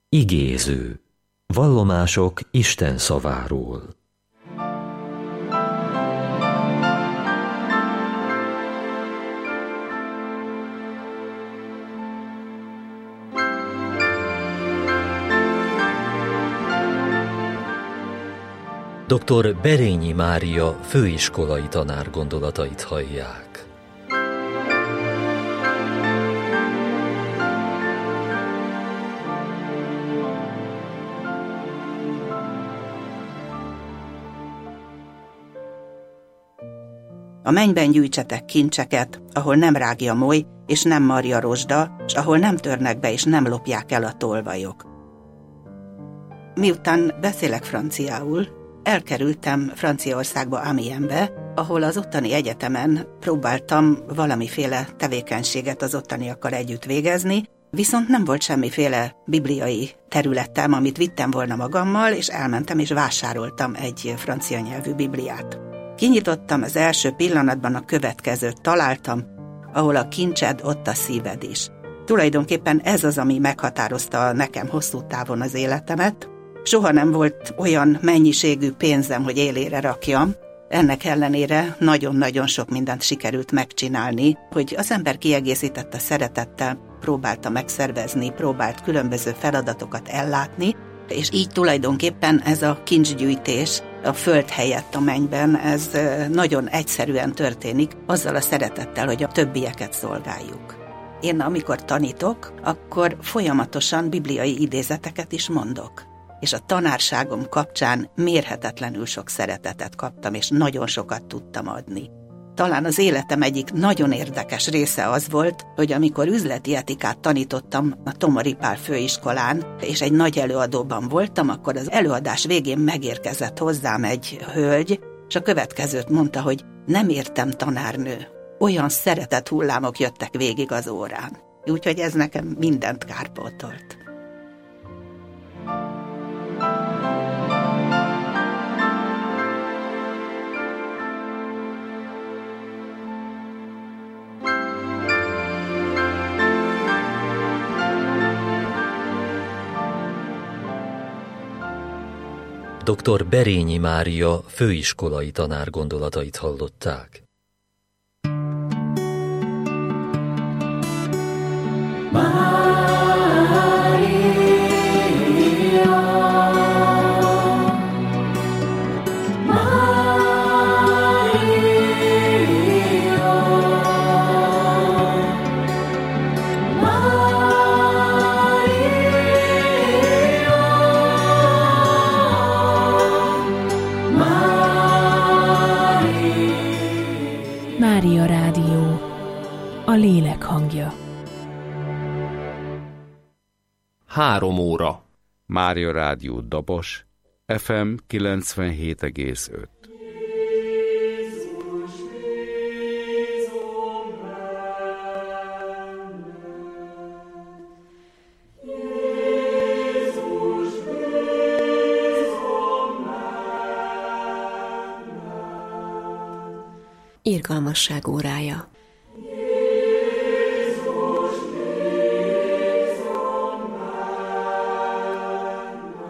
Igéző. Vallomások Isten szaváról. Dr. Berényi Mária főiskolai tanár gondolatait hallják. A mennyben gyűjtsetek kincseket, ahol nem rágja moly, és nem marja rozsda, és ahol nem törnek be, és nem lopják el a tolvajok. Miután beszélek franciául, elkerültem Franciaországba, Amiensbe, ahol az ottani egyetemen próbáltam valamiféle tevékenységet az ottaniakkal együtt végezni, viszont nem volt semmiféle bibliai területem, amit vittem volna magammal, és elmentem és vásároltam egy francia nyelvű bibliát. Kinyitottam, az első pillanatban a következőt találtam, ahol a kincsed, ott a szíved is. Tulajdonképpen ez az, ami meghatározta nekem hosszú távon az életemet. Soha nem volt olyan mennyiségű pénzem, hogy élére rakjam. Ennek ellenére nagyon-nagyon sok mindent sikerült megcsinálni, hogy az ember kiegészítette szeretettel, próbálta megszervezni, próbált különböző feladatokat ellátni, és így tulajdonképpen ez a kincsgyűjtés a föld helyett a mennyben, ez nagyon egyszerűen történik, azzal a szeretettel, hogy a többieket szolgáljuk. Én amikor tanítok, akkor folyamatosan bibliai idézeteket is mondok. És a tanárságom kapcsán mérhetetlenül sok szeretetet kaptam, és nagyon sokat tudtam adni. Talán az életem egyik nagyon érdekes része az volt, hogy amikor üzleti etikát tanítottam a Tomori Pál főiskolán, és egy nagy előadóban voltam, akkor az előadás végén megérkezett hozzám egy hölgy, és a következőt mondta, hogy nem értem, tanárnő, olyan szeretet hullámok jöttek végig az órán. Úgyhogy ez nekem mindent kárpótolt. Dr. Berényi Mária főiskolai tanár gondolatait hallották. Mária Rádió, a lélek hangja. 3 óra. Mária Rádió Dabos, FM 97,5. Irgalmasság órája.